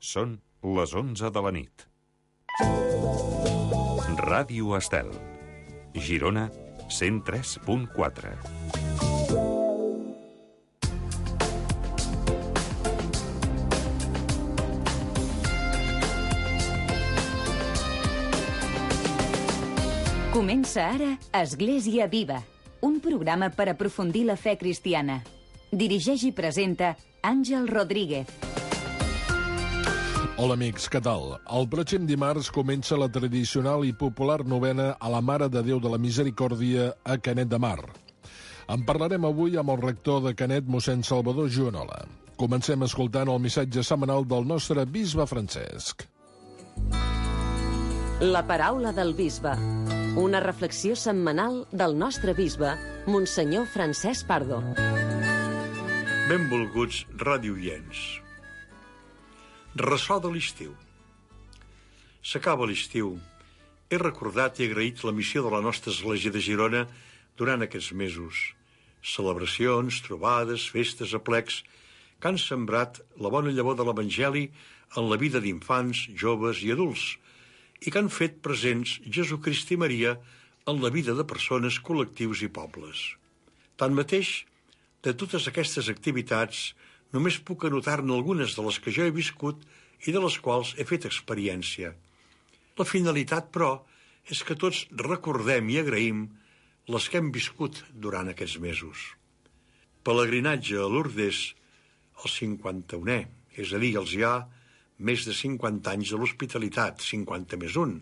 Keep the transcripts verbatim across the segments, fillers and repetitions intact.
Són les onze de la nit. Ràdio Estel, Girona, cent tres punt quatre. Comença ara Església Viva, un programa per aprofundir la fe cristiana. Dirigeix i presenta Àngel Rodríguez. Hola amics, què tal? El pròxim dimarts comença la tradicional i popular novena a la Mare de Déu de la Misericòrdia a Canet de Mar. En parlarem avui amb el rector de Canet, mossèn Salvador Juanola. Comencem escoltant el missatge setmanal del nostre bisbe Francesc. La paraula del bisbe. Una reflexió setmanal del nostre bisbe, Monsenyor Francesc Pardo. Benvolguts radioients. Ressò de l'estiu. S'acaba l'estiu. He recordat i agraït la missió de la nostra església de Girona durant aquests mesos. Celebracions, trobades, festes, aplecs que han sembrat la bona llavor de l'Evangeli en la vida d'infants, joves i adults i que han fet presents Jesucrist i Maria en la vida de persones, col·lectius i pobles. Tanmateix, de totes aquestes activitats, només puc anotar-ne algunes de les que jo he viscut i de les quals he fet experiència. La finalitat, però, és que tots recordem i agraïm les que hem viscut durant aquests mesos. Pelegrinatge a Lourdes, el cinquanta-unè, és a dir, els hi ha més de cinquanta anys de l'hospitalitat, cinquanta més un.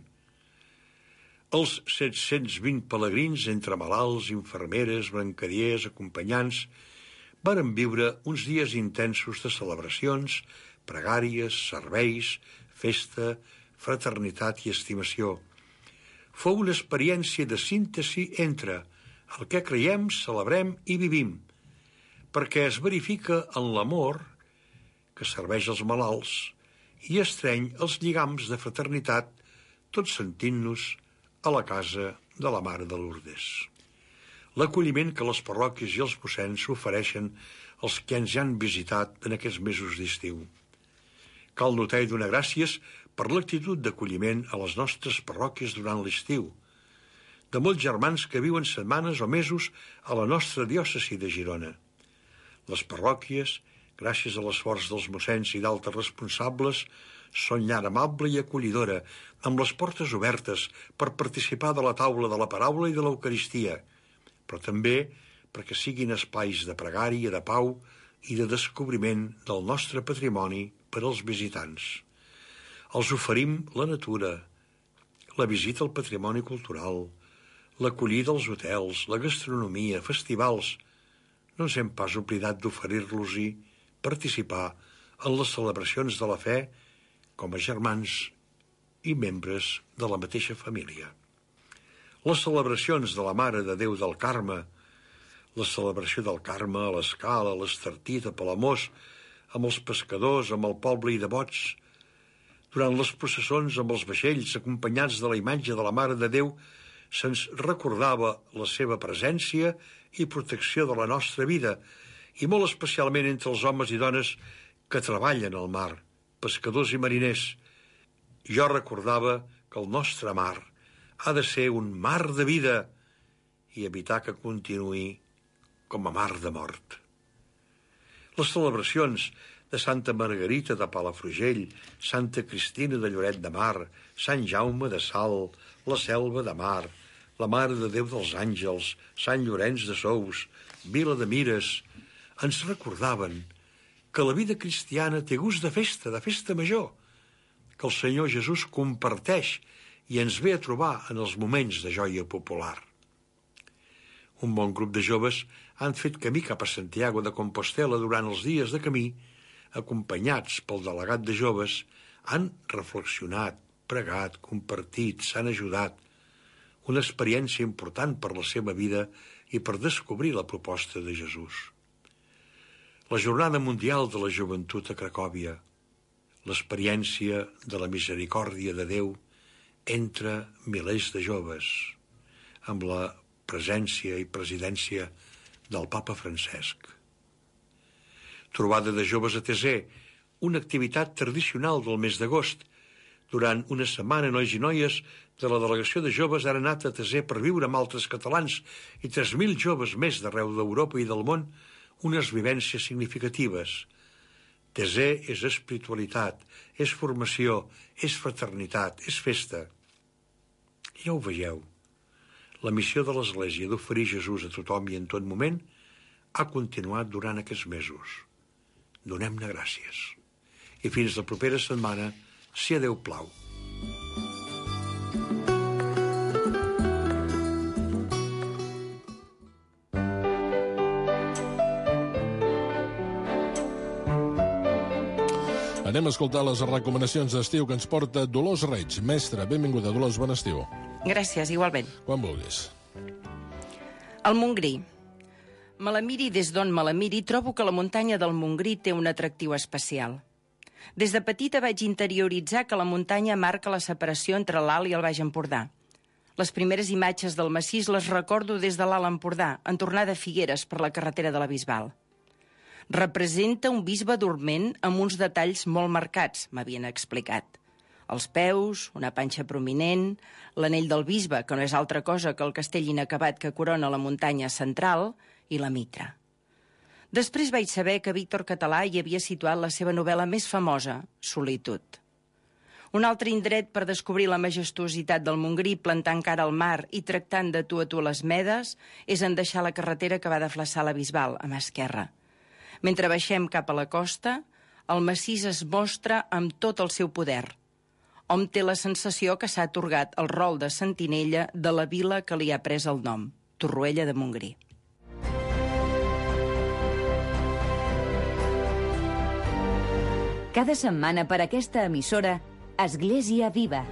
Els set-cents vint pelegrins, entre malalts, infermeres, brancadiers, acompanyants, varen viure uns dies intensos de celebracions, pregàries, serveis, festa, fraternitat i estimació. Fou una experiència de síntesi entre el que creiem, celebrem i vivim, perquè es verifica en l'amor que serveix als malalts i estreny els lligams de fraternitat, tots sentint-nos a la casa de la Mare de Lourdes. L'acolliment que les parròquies i els mossens ofereixen als que ens han visitat en aquests mesos d'estiu. Cal notar i donar gràcies per l'actitud d'acolliment a les nostres parròquies durant l'estiu, de molts germans que viuen setmanes o mesos a la nostra diòcesi de Girona. Les parròquies, gràcies a l'esforç dels mossens i d'altres responsables, són llar amable i acollidora, amb les portes obertes per participar de la taula de la paraula i de l'Eucaristia, però també perquè siguin espais de pregària, de pau i de descobriment del nostre patrimoni per als visitants. Els oferim la natura, la visita al patrimoni cultural, l'acollida als hotels, la gastronomia, festivals. No ens hem pas oblidat d'oferir-los-hi participar en les celebracions de la fe com a germans i membres de la mateixa família. Les celebracions de la Mare de Déu del Carme, la celebració del Carme a l'Escala, a l'Estartit, a Palamós, amb els pescadors, amb el poble i devots, durant les processons amb els vaixells acompanyats de la imatge de la Mare de Déu, se'ns recordava la seva presència i protecció de la nostra vida, i molt especialment entre els homes i dones que treballen al mar, pescadors i mariners. Jo recordava que el nostre mar ha de ser un mar de vida i evitar que continuï com a mar de mort. Les celebracions de Santa Margarita de Palafrugell, Santa Cristina de Lloret de Mar, Sant Jaume de Salt, la Selva de Mar, la Mare de Déu dels Àngels, Sant Llorenç de Sous, Vila de Mires, ens recordaven que la vida cristiana té gust de festa, de festa major, que el Senyor Jesús comparteix i ens ve a trobar en els moments de joia popular. Un bon grup de joves han fet camí cap a Santiago de Compostela durant els dies de camí, acompanyats pel delegat de joves, han reflexionat, pregat, compartit, s'han ajudat. Una experiència important per la seva vida i per descobrir la proposta de Jesús. La Jornada Mundial de la Joventut a Cracòvia, l'experiència de la misericòrdia de Déu entre milers de joves, amb la presència i presidència del papa Francesc. Trobada de joves a Teser, una activitat tradicional del mes d'agost. Durant una setmana, nois i noies de la delegació de joves han anat a Tesé per viure amb altres catalans i tres mil joves més d'arreu d'Europa i del món unes vivències significatives. Tesé és espiritualitat, és formació, és fraternitat, és festa. Ja ho veieu. La missió de l'Església d'oferir Jesús a tothom i en tot moment ha continuat durant aquests mesos. Donem-ne gràcies. I fins la propera setmana, si a Déu plau. Anem a escoltar les recomanacions d'estiu que ens porta Dolors Reig. Mestra, benvinguda. Dolors, bon estiu. Gràcies, igualment. Quan vulguis. El Montgrí. Me la miri des d'on me la miri, trobo que la muntanya del Montgrí té un atractiu especial. Des de petita vaig interioritzar que la muntanya marca la separació entre l'Alt i el Baix Empordà. Les primeres imatges del massís les recordo des de l'Alt Empordà, en tornar de Figueres per la carretera de la Bisbal. Representa un bisbe dorment amb uns detalls molt marcats, m'havien explicat. Els peus, una panxa prominent, l'anell del bisbe, que no és altra cosa que el castell inacabat que corona la muntanya central, i la mitra. Després vaig saber que Víctor Català hi havia situat la seva novel·la més famosa, Solitud. Un altre indret per descobrir la majestuositat del Montgrí plantant cara al mar i tractant de tu a tu les medes és en deixar la carretera que va de Flaçà a la Bisbal, a mà esquerra. Mentre baixem cap a la costa, el massís es mostra amb tot el seu poder. Hom té la sensació que s'ha atorgat el rol de sentinella de la vila que li ha pres el nom, Torroella de Montgrí. Cada setmana per aquesta emissora, Església Viva.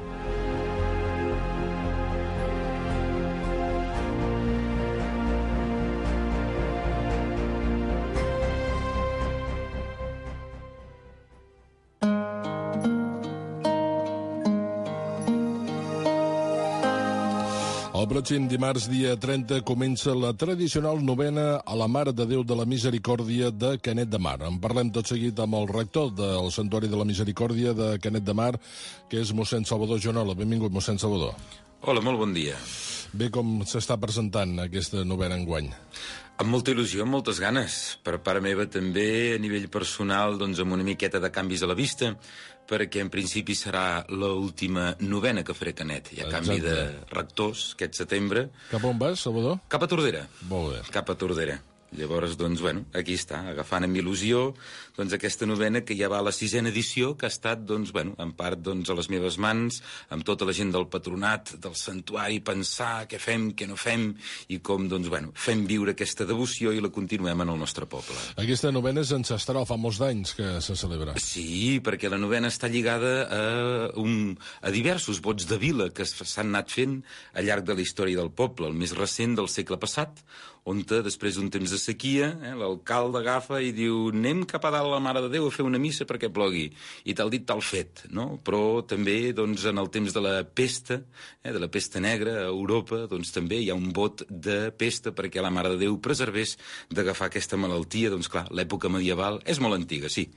El pròxim dimarts, dia trenta, comença la tradicional novena a la Mare de Déu de la Misericòrdia de Canet de Mar. En parlem tot seguit amb el rector del Santuari de la Misericòrdia de Canet de Mar, que és mossèn Salvador Joanola. Benvingut, mossèn Salvador. Hola, molt bon dia. Bé, com s'està presentant aquesta novena enguany? Amb molta il·lusió, amb moltes ganes. Per part meva també, a nivell personal, doncs amb una miqueta de canvis a la vista, perquè en principi serà l'última novena que faré Canet. Hi ha Exacte. canvi de rectors aquest setembre. Cap on vas, Salvador? Cap a Tordera. Molt bé. Cap a Tordera. Llavors, doncs, bueno, aquí està, agafant amb il·lusió doncs, aquesta novena que ja va a la sisena edició, que ha estat, doncs, bueno, en part doncs, a les meves mans, amb tota la gent del patronat, del santuari, pensar què fem, què no fem, i com, doncs, bueno, fem viure aquesta devoció i la continuem en el nostre poble. Aquesta novena és ancestral, fa molts d'anys que se celebra. Sí, perquè la novena està lligada a, un, a diversos vots de vila que s'han anat fent al llarg de la història del poble, el més recent del segle passat, on després d'un temps de sequia, eh, l'alcalde agafa i diu anem cap a dalt a la Mare de Déu a fer una missa perquè plogui. I tal dit, tal fet, no? Però també, doncs, en el temps de la pesta, eh, de la pesta negra a Europa, doncs també hi ha un vot de pesta perquè la Mare de Déu preservés d'agafar aquesta malaltia. Doncs clar, l'època medieval és molt antiga, sí.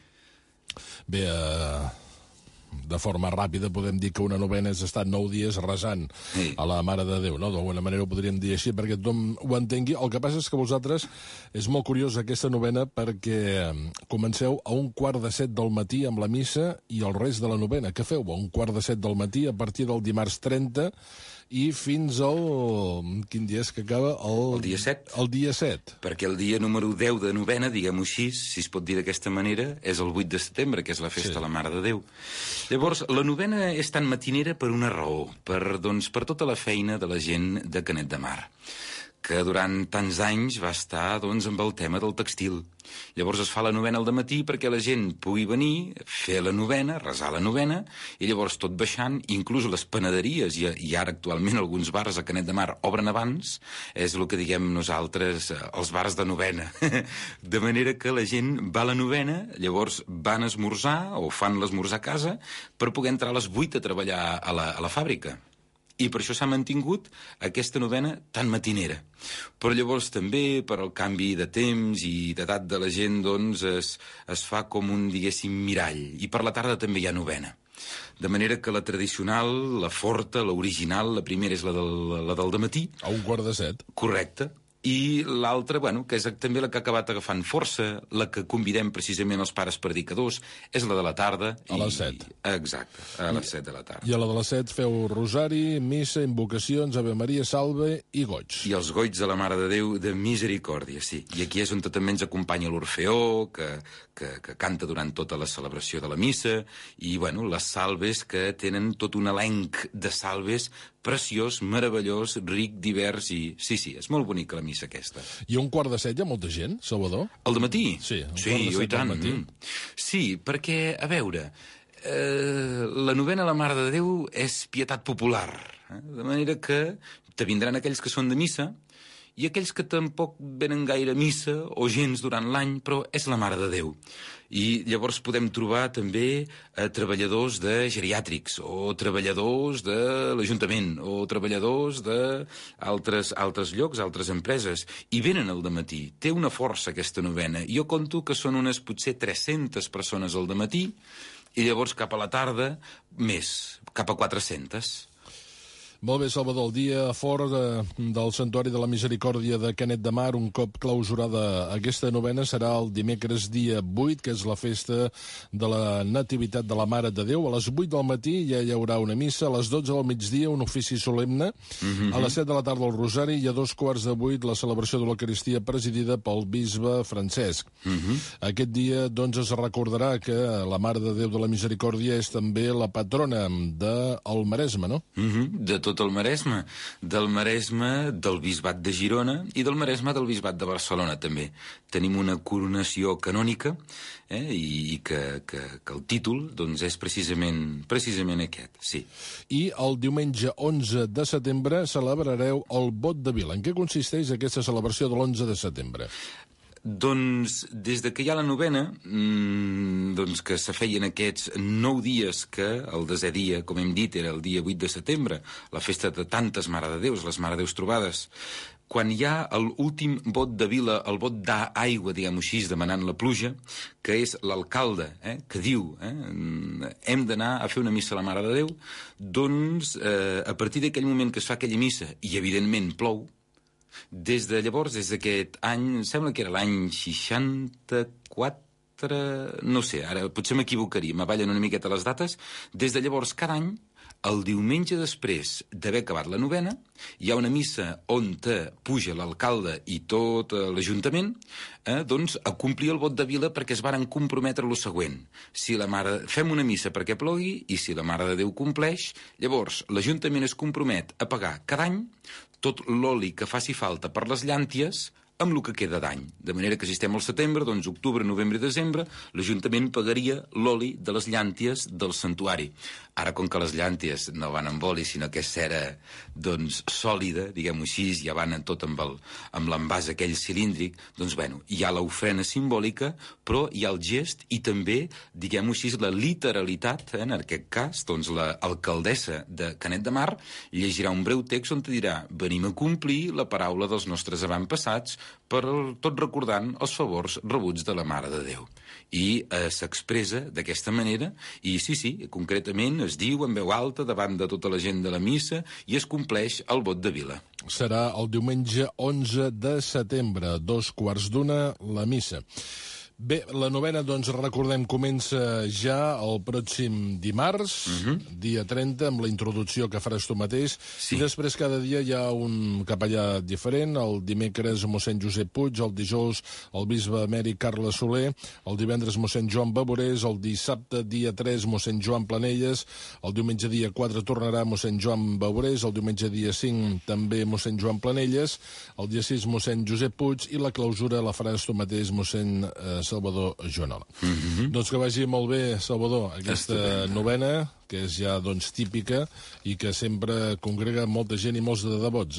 Bé, eh... de forma ràpida podem dir que una novena has estat nou dies resant sí. a la Mare de Déu, no? D'alguna manera ho podríem dir així perquè tothom ho entengui. El que passa és que vosaltres, és molt curiós aquesta novena perquè comenceu a un quart de set del matí amb la missa i el rest de la novena. Què feu a un quart de set del matí a partir del dimarts trenta i fins al... quin dia és que acaba? El, el dia set. El dia set. Perquè el dia número deu de novena, diguem-ho així, si es pot dir d'aquesta manera, és el vuit de setembre, que és la festa sí. de la Mare de Déu. Llavors, la novena és tan matinera per una raó, per, doncs, per tota la feina de la gent de Canet de Mar, que durant tants anys va estar doncs, amb el tema del textil. Llavors es fa la novena al dematí perquè la gent pugui venir, fer la novena, resar la novena, i llavors tot baixant, inclús les panaderies, i, i ara actualment alguns bars a Canet de Mar obren abans, és el que diguem nosaltres, els bars de novena. De manera que la gent va a la novena, llavors van a esmorzar, o fan l'esmorzar a casa, per poder entrar a les vuit a treballar a la, a la fàbrica. I per això s'ha mantingut aquesta novena tan matinera. Però llavors també, per al canvi de temps i d'edat de la gent, doncs es, es fa com un, diguéssim, mirall. I per la tarda també hi ha novena. De manera que la tradicional, la forta, l'original, la primera és la del, la del dematí. A un quart de set. Correcte. I l'altra, bueno, que és també la que ha acabat agafant força, la que convidem precisament els pares predicadors, és la de la tarda. A les set. Exacte, a les set de la tarda. I a la de les set feu rosari, missa, invocacions, Ave Maria, salve i goig. I els goigs de la Mare de Déu de Misericòrdia, sí. I aquí és on també ens acompanya l'Orfeó, que, que, que canta durant tota la celebració de la missa, i, bueno, les salves que tenen tot un elenc de salves preciós, meravellós, ric, divers i... Sí, sí, és molt bonica la missa aquesta. I un quart de set hi ha molta gent, Salvador? Al dematí? Sí, un sí, quart de set i tant. al matí. Mm. Sí, perquè, a veure, eh, la novena a la Mare de Déu és pietat popular, eh? De manera que te vindran aquells que són de missa i aquells que tampoc venen gaire a missa o gens durant l'any, però és la Mare de Déu. I llavors podem trobar també eh, treballadors de geriàtrics o treballadors de l'Ajuntament o treballadors d'altres altres llocs, altres empreses, i venen al dematí. Té una força aquesta novena. Jo conto que són unes potser tres-centes persones al dematí i llavors cap a la tarda més, cap a quatre-centes. Molt bé, Salvador, el dia fora de, del Santuari de la Misericòrdia de Canet de Mar, un cop clausurada aquesta novena, serà el dimecres dia vuit, que és la festa de la Nativitat de la Mare de Déu. A les vuit del matí ja hi haurà una missa, a les dotze del migdia un ofici solemne, mm-hmm. a les set de la tarda el rosari i a dos quarts de vuit la celebració de l'Eucaristia presidida pel bisbe Francesc. Mm-hmm. Aquest dia, doncs, es recordarà que la Mare de Déu de la Misericòrdia és també la patrona del Maresme, no? Mm-hmm. De tot el Maresme, del Maresme del Bisbat de Girona i del Maresme del Bisbat de Barcelona també. Tenim una coronació canònica eh, i que, que, que el títol doncs, és precisament, precisament aquest, sí. I el diumenge onze de setembre celebrareu el Bot de Vila. En què consisteix aquesta celebració de l'onze de setembre? Doncs des de que hi ha la novena, mmm, doncs que se feien aquests nou dies que el desè dia, com hem dit, era el dia vuit de setembre, la festa de tantes Mare de Déus, les Mare de Déus trobades. Quan hi ha l'últim bot de vila, el bot d'aigua, diguem-ho així, demanant la pluja, que és l'alcalde, eh, que diu eh, hem d'anar a fer una missa a la Mare de Déu, doncs eh, a partir d'aquell moment que es fa aquella missa, i evidentment plou, des de llavors, des d'aquest any, sembla que era l'any seixanta-quatre, no sé, ara potser m'equivocaria, m'avallen una miqueta les dates, des de llavors cada any, el diumenge després d'haver acabat la novena, hi ha una missa on te puja l'alcalde i tot l'Ajuntament eh, doncs a complir el vot de vila perquè es varen comprometre lo següent. Si la mare... Fem una missa perquè plogui i si la Mare de Déu compleix, llavors l'Ajuntament es compromet a pagar cada any tot l'oli que faci falta per les llànties amb el que queda d'any. De manera que si estem al setembre, doncs octubre, novembre i desembre, l'Ajuntament pagaria l'oli de les llànties del santuari. Ara, com que les llànties no van amb oli, sinó que és cera doncs, sòlida, diguem-ho així, ja van tot amb, el, amb l'envàs aquell cilíndric, doncs, bueno, hi ha l'ofrena simbòlica, però hi ha el gest i també, diguem-ho així, la literalitat, eh, en aquest cas, doncs, l'alcaldessa de Canet de Mar llegirà un breu text on te dirà venim a complir la paraula dels nostres avantpassats per tot recordant els favors rebuts de la Mare de Déu. I eh, s'expressa d'aquesta manera i sí, sí, concretament es diu en veu alta davant de tota la gent de la missa i es compleix el vot de vila. Serà el diumenge onze de setembre, dos quarts d'una, la missa. Bé, la novena, doncs, recordem, comença ja el pròxim dimarts, uh-huh. dia trenta, amb la introducció que faràs tu mateix, sí. I després cada dia hi ha un capellà diferent, el dimecres mossèn Josep Puig, el dijous el bisbe emèrit Carles Soler, el divendres mossèn Joan Baborés, el dissabte, dia tres, mossèn Joan Planelles, el diumenge dia quatre tornarà mossèn Joan Baborés, el diumenge dia cinc també mossèn Joan Planelles, el dia sis mossèn Josep Puig i la clausura la faràs tu mateix, mossèn eh, Salvador Joanola. Mm-hmm. Doncs que vagi molt bé, Salvador, aquesta Estupenda. novena, que és ja doncs típica i que sempre congrega molta gent i molts de devots, eh?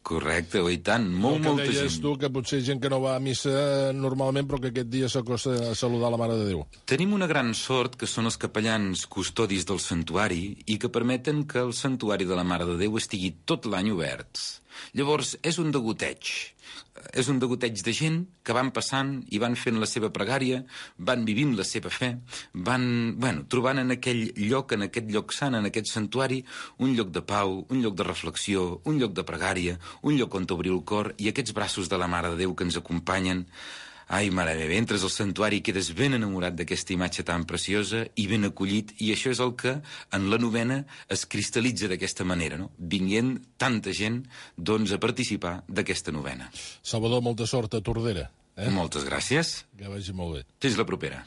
Correcte, oi tant, molt, El que molta deies gent. tu, que potser gent que no va a missa normalment, però que aquest dia s'acosta a saludar la Mare de Déu. Tenim una gran sort, que són els capellans custodis del santuari i que permeten que el santuari de la Mare de Déu estigui tot l'any obert. Llavors, és un degoteig. És un degoteig de gent que van passant i van fent la seva pregària, van vivint la seva fe, van, bueno, trobant en aquell lloc, en aquest lloc sant, en aquest santuari, un lloc de pau, un lloc de reflexió, un lloc de pregària, un lloc on obrir el cor, i aquests braços de la Mare de Déu que ens acompanyen. Ai, mare meva, entres al santuari i quedes ben enamorat d'aquesta imatge tan preciosa i ben acollit, i això és el que en la novena es cristal·litza d'aquesta manera, no? Vinguent tanta gent, doncs, a participar d'aquesta novena. Salvador, molta sort a Tordera. Eh? Moltes gràcies. Que vagi molt bé. Fins la propera.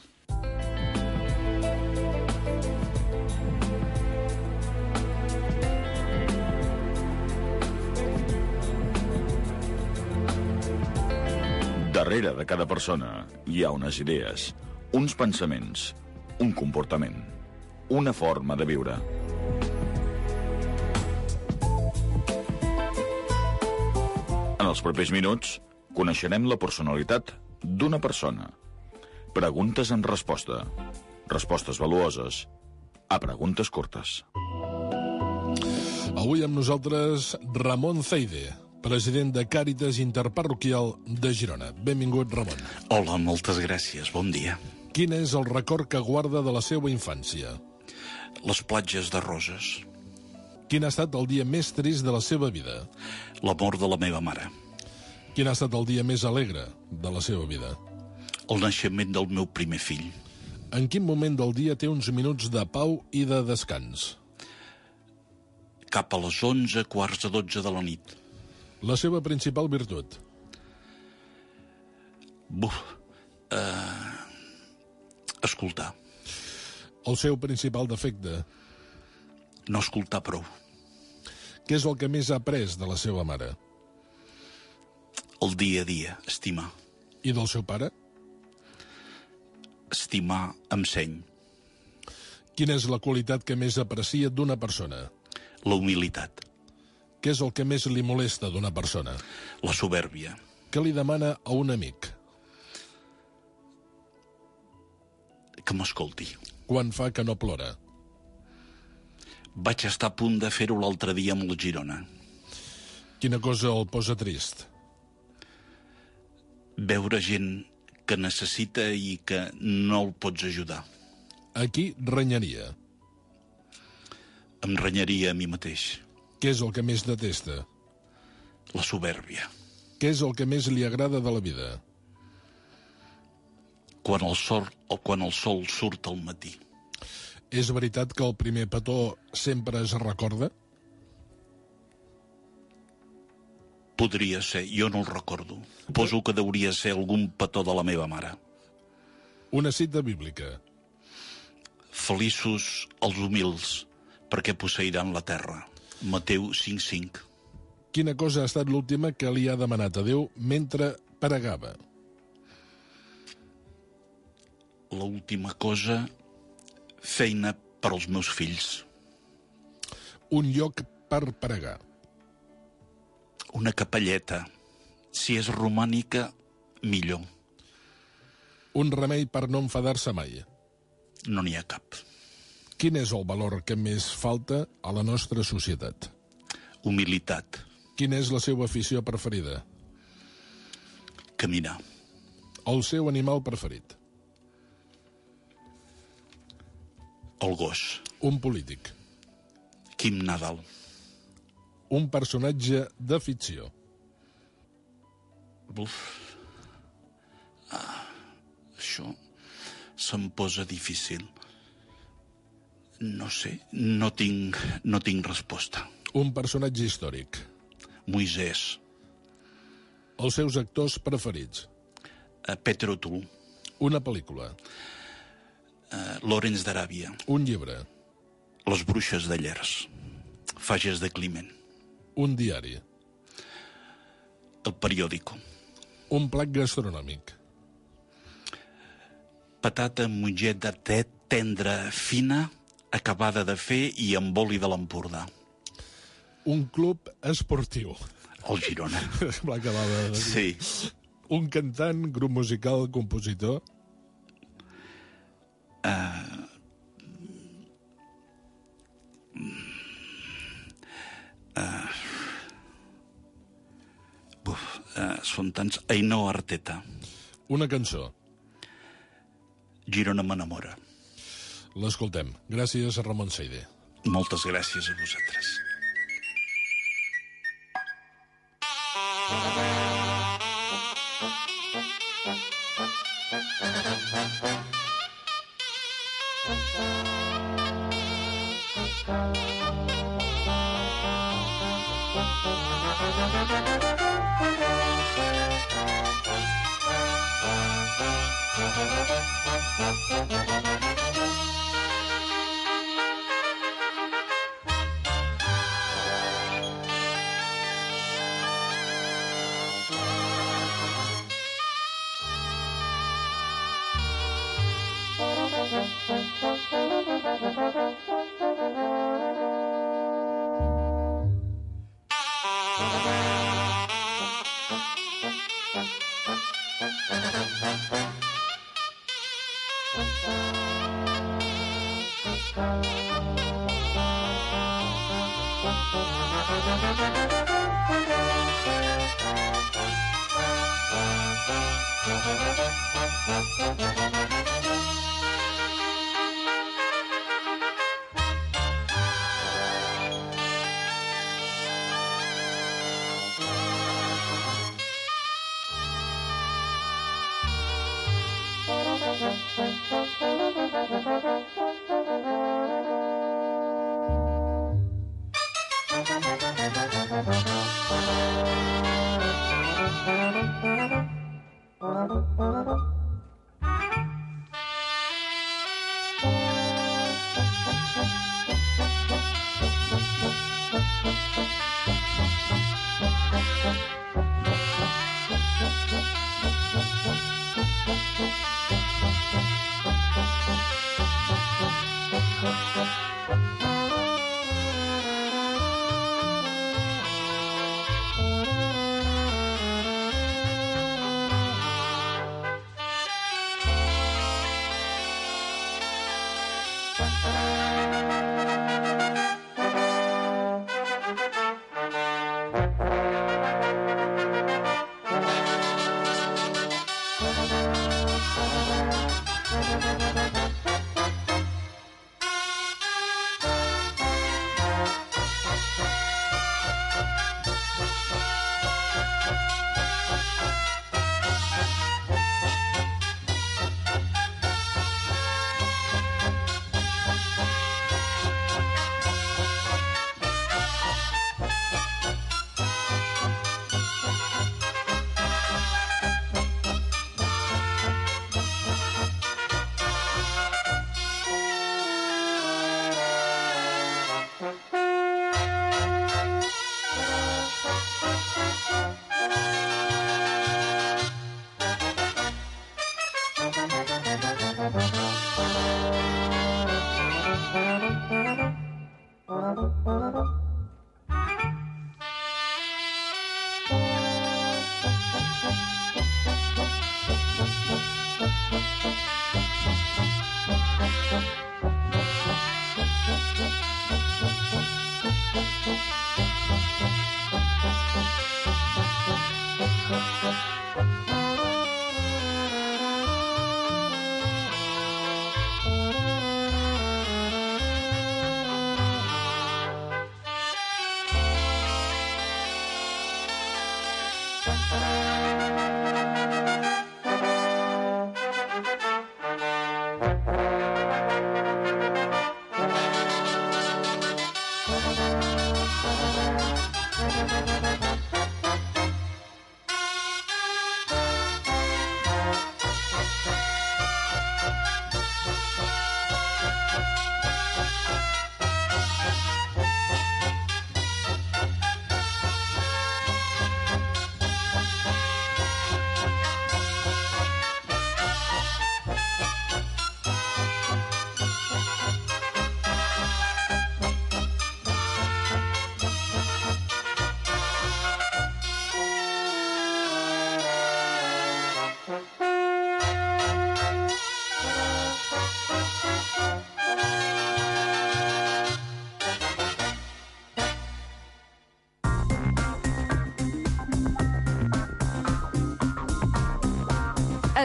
Darrere de cada persona hi ha unes idees, uns pensaments, un comportament, una forma de viure. En els propers minuts coneixerem la personalitat d'una persona. Preguntes en resposta. Respostes valuoses a preguntes curtes. Avui amb nosaltres Ramon Ceide, president de Càritas Interparroquial de Girona. Benvingut, Ramon. Hola, moltes gràcies, bon dia. Quin és el record que guarda de la seva infància? Les platges de Roses. Quin ha estat el dia més trist de la seva vida? La mort de la meva mare. Quin ha estat el dia més alegre de la seva vida? El naixement del meu primer fill. En quin moment del dia té uns minuts de pau i de descans? Cap a les onze, quarts de dotze de la nit. La seva principal virtut? Buf. Uh, escoltar. El seu principal defecte? No escoltar prou. Què és el que més ha après de la seva mare? El dia a dia, estimar. I del seu pare? Estimar amb seny. Quina és la qualitat que més aprecia d'una persona? La humilitat. Què és el que més li molesta d'una persona? La supèrbia. Què li demana a un amic? Que m'escolti. Quan fa que no plora? Vaig estar a punt de fer-ho l'altre dia amb el Girona. Quina cosa el posa trist? Veure gent que necessita i que no el pots ajudar. A qui renyaria? Em renyaria a mi mateix. Què és el que més detesta? La supèrbia. Què és el que més li agrada de la vida? Quan el sol, o quan el sol surt al matí. És veritat que el primer petó sempre es recorda? Podria ser, jo no el recordo. Poso que hauria ser algun petó de la meva mare. Una cita bíblica. Feliços els humils, perquè posseiran la terra. Mateu cinc cinc. Quina cosa ha estat l'última que li ha demanat a Déu mentre pregava? L'última cosa, feina per als meus fills. Un lloc per pregar. Una capelleta. Si és romànica, millor. Un remei per no enfadar-se mai. No n'hi ha cap. Quin és el valor que més falta a la nostra societat? Humilitat. Quina és la seva afició preferida? Caminar. El seu animal preferit? El gos. Un polític? Quim Nadal. Un personatge de ficció? Uf. Ah, això se'm posa difícil. No sé, no tinc, no tinc resposta. Un personatge històric? Moisès. Els seus actors preferits? Uh, Petro Tull. Una pel·lícula? Uh, Lawrence d'Aràbia. Un llibre? Les bruixes de Llers. Fages de Climent. Un diari? El periòdico. Un plat gastronòmic? Patata amb mongeta de tendra, fina, acabada de fer i amb oli de l'Empordà. Un club esportiu? El Girona. Semblava que va de... Sí. Un cantant, grup musical, compositor? Uh... Uh... Uf, uh, són tants... Ainhoa Arteta. Una cançó. Girona m'enamora. L'escoltem. Gràcies a Ramon Seide. Moltes gràcies a vosaltres.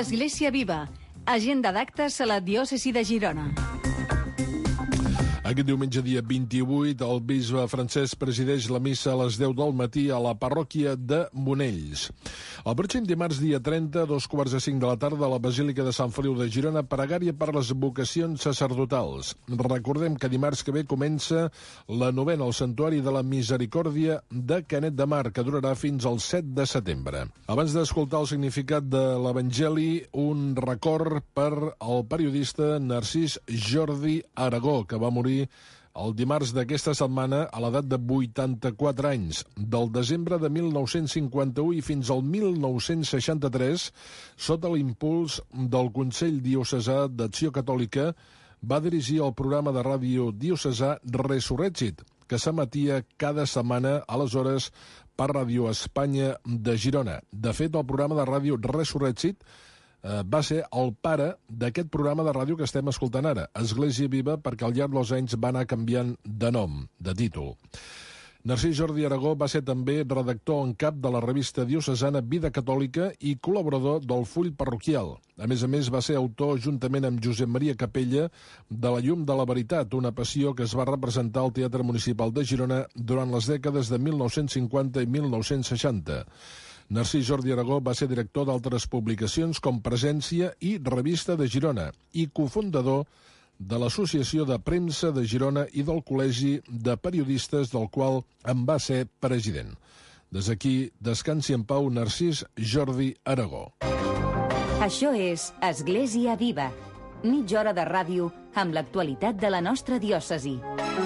Església Viva, agenda d'actes a la diòcesi de Girona. Aquest diumenge, dia vint-i-vuit, el bisbe Francesc presideix la missa a les deu del matí a la parròquia de Monells. El pròxim dimarts, dia trenta, a dos quarts de cinc de la tarda, a la Basílica de Sant Feliu de Girona, pregària per les vocacions sacerdotals. Recordem que dimarts que ve comença la novena al Santuari de la Misericòrdia de Canet de Mar, que durarà fins al set de setembre. Abans d'escoltar el significat de l'Evangeli, un record per al periodista Narcís Jordi Aragó, que va morir el dimarts d'aquesta setmana a l'edat de vuitanta-quatre anys. Del desembre de mil nou-cents cinquanta-u i fins al mil nou-cents seixanta-tres, sota l'impuls del Consell Diocesà d'Acció Catòlica, va dirigir el programa de ràdio diocesà Resurrecit, que s'emetia cada setmana, aleshores, per Ràdio Espanya de Girona. De fet, el programa de ràdio Resurrecit va ser el pare d'aquest programa de ràdio que estem escoltant ara, Església Viva, perquè al llarg dels anys va anar canviant de nom, de títol. Narcís Jordi Aragó va ser també redactor en cap de la revista diocesana Vida Catòlica i col·laborador del Full Parroquial. A més a més, va ser autor, juntament amb Josep Maria Capella, de La llum de la veritat, una passió que es va representar al Teatre Municipal de Girona durant les dècades de mil nou-cents cinquanta i mil nou-cents seixanta. Narcís Jordi Aragó va ser director d'altres publicacions com Presència i Revista de Girona i cofundador de l'Associació de Premsa de Girona i del Col·legi de Periodistes, del qual en va ser president. Des d'aquí, descansi en pau Narcís Jordi Aragó. Això és Església Viva, mitja hora de ràdio amb l'actualitat de la nostra diòcesi.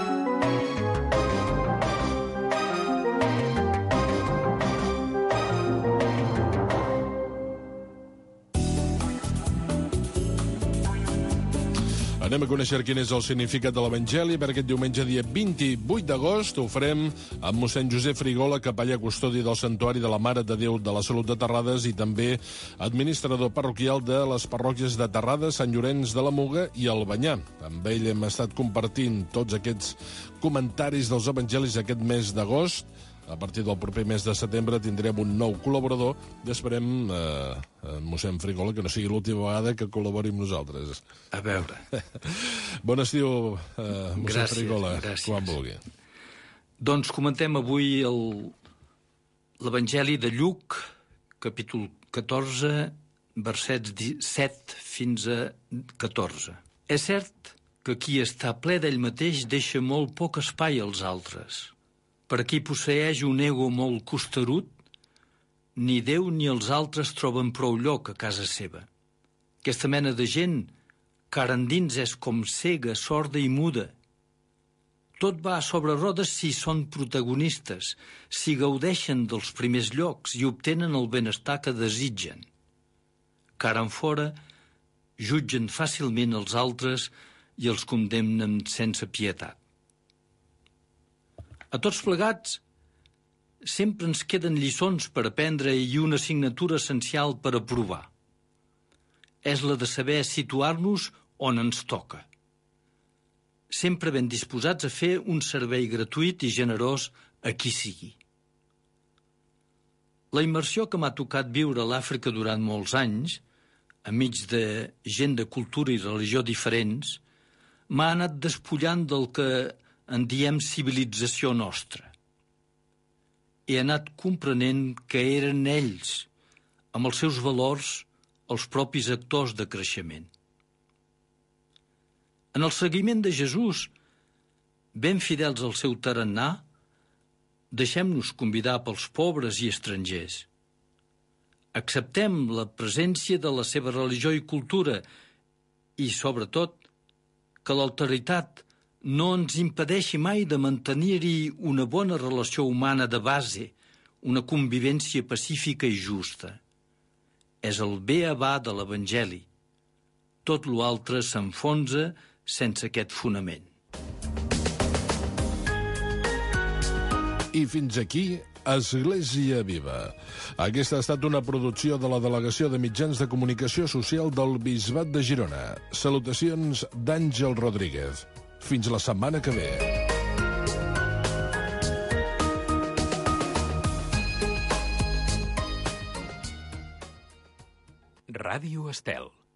Anem a conèixer quin és el significat de l'Evangeli per aquest diumenge, dia vint-i-vuit d'agost. Ho farem amb mossèn Josep Frigola, capellà custodi del Santuari de la Mare de Déu de la Salut de Terrades i també administrador parroquial de les parròquies de Terrades, Sant Llorenç de la Muga i Albanyà. Amb ell hem estat compartint tots aquests comentaris dels evangelis aquest mes d'agost. A partir del proper mes de setembre tindrem un nou col·laborador i esperem, eh, mossèn Frigola, que no sigui l'última vegada que col·labori amb nosaltres. A veure. Bon estiu, eh, mossèn gràcies, Frigola, gràcies. quan vulgui. Doncs comentem avui el, l'Evangeli de Lluc, capítol catorze, versets set fins a catorze. És cert que qui està ple d'ell mateix deixa molt poc espai als altres. Per a qui posseeix un ego molt costerut, ni Déu ni els altres troben prou lloc a casa seva. Aquesta mena de gent, cara endins és com cega, sorda i muda. Tot va sobre rodes si són protagonistes, si gaudeixen dels primers llocs i obtenen el benestar que desitgen. Cara enfora, jutgen fàcilment els altres i els condemnen sense pietat. A tots plegats, sempre ens queden lliçons per aprendre i una assignatura essencial per aprovar. És la de saber situar-nos on ens toca. Sempre ben disposats a fer un servei gratuït i generós a qui sigui. La immersió que m'ha tocat viure a l'Àfrica durant molts anys, enmig de gent de cultura i religió diferents, m'ha anat despullant del que en diem civilització nostra. He anat comprenent que eren ells, amb els seus valors, els propis actors de creixement. En el seguiment de Jesús, ben fidels al seu tarannà, deixem-nos convidar pels pobres i estrangers. Acceptem la presència de la seva religió i cultura i, sobretot, que l'alteritat no ens impedeixi mai de mantenir-hi una bona relació humana de base, una convivència pacífica i justa. És el beabà de l'Evangeli. Tot l'altre s'enfonsa sense aquest fonament. I fins aquí, Església Viva. Aquesta ha estat una producció de la Delegació de Mitjans de Comunicació Social del Bisbat de Girona. Salutacions d'Àngel Rodríguez. Fins la setmana que ve. Ràdio Estel.